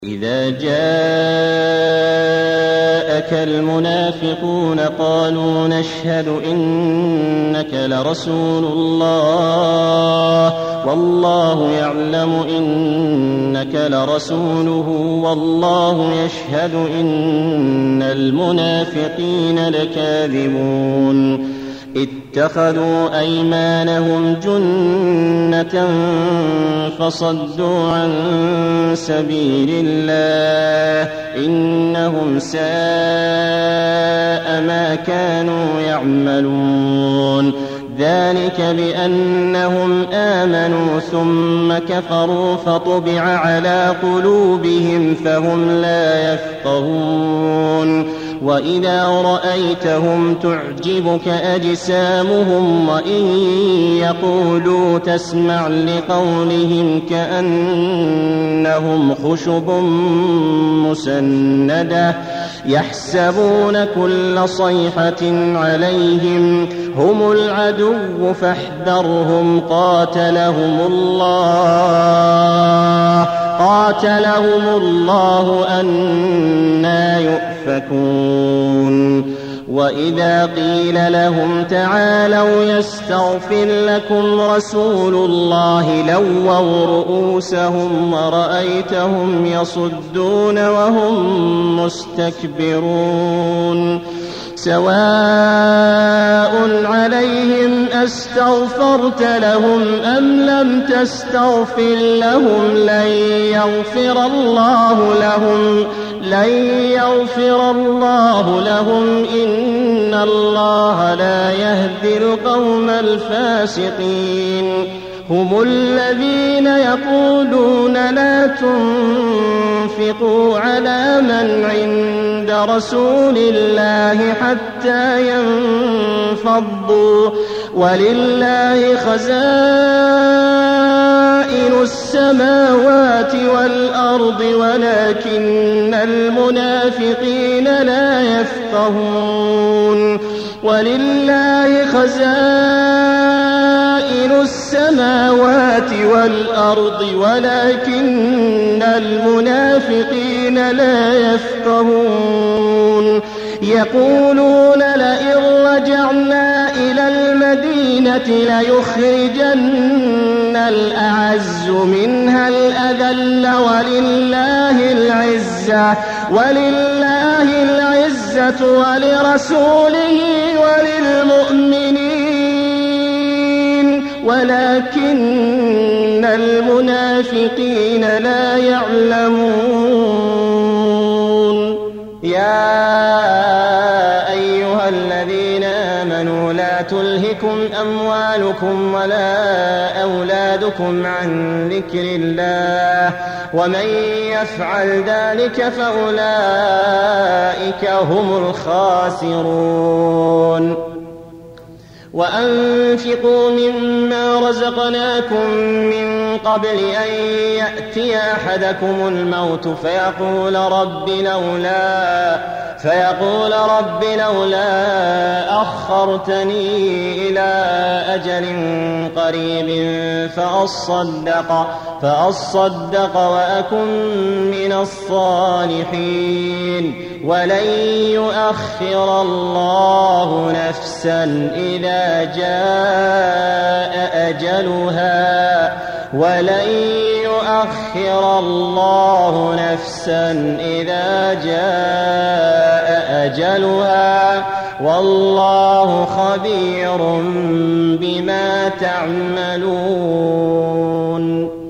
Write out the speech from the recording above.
إذا جاءك المنافقون قالوا نشهد إنك لرسول الله والله يعلم إنك لرسوله والله يشهد إن المنافقين لكاذبون اتخذوا أيمانهم جنة فصدوا عن سبيل الله إنهم ساء ما كانوا يعملون ذلك بأنهم آمنوا ثم كفروا فطبع على قلوبهم فهم لا يفقهون وإذا رأيتهم تعجبك أجسامهم وإن يقولوا تسمع لقولهم كأنهم خشب مسندة يحسبون كل صيحة عليهم هم العدو فاحذرهم قاتلهم الله أنى يؤفكون وإذا قيل لهم تعالوا يستغفر لكم رسول الله لووا رؤوسهم ورأيتهم يصدون وهم مستكبرون سواء عليهم أستغفرت لهم أم لم تستغفر لهم لن يغفر الله لهم إن الله لا يهدي القوم الفاسقين هم الذين يقولون لا تنفقوا على من عند رسول الله حتى ينفضوا ولله خزائن السماوات والأرض ولكن المنافقين لا يفقهون ولله خزائن السماوات والأرض ولكن المنافقين لا يفقهون يقولون لئن رجعنا إلى المدينة ليخرجن الأعز منها الأذل ولله العزة ولرسوله وللمؤمنين ولكن المنافقين لا يعلمون يا أيها الذين آمنوا لا تلهكم أموالكم ولا أولادكم عن ذكر الله ومن يفعل ذلك فأولئك هم الخاسرون وأنفقوا مما رزقناكم من قبل أن يأتي أحدكم الموت فيقول رب لولا أخرتني إلى أجل قريب فأصدق وأكن من الصالحين ولن يؤخر الله نفسا إذا جاء أجلها والله خبير بما تعملون.